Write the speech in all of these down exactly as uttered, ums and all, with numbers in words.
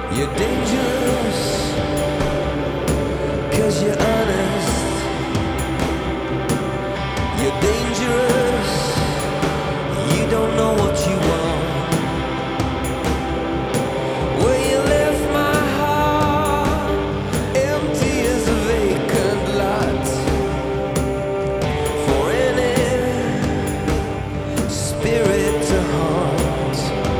You're dangerous, cause you're honest. You're dangerous, you don't know what you want. Well, you left my heart empty as a vacant lot for any spirit to haunt.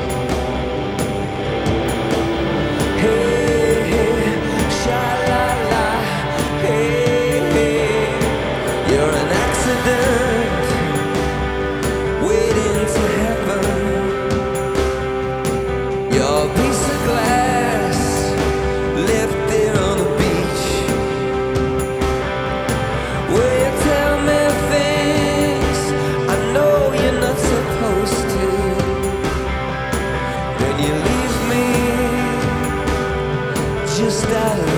Hey, hey, sha-la-la, hey, hey, you're an accident waiting to heaven. You're a piece of glass left there on the beach. Will you tell me things I know you're not supposed to? Then you leave me just out of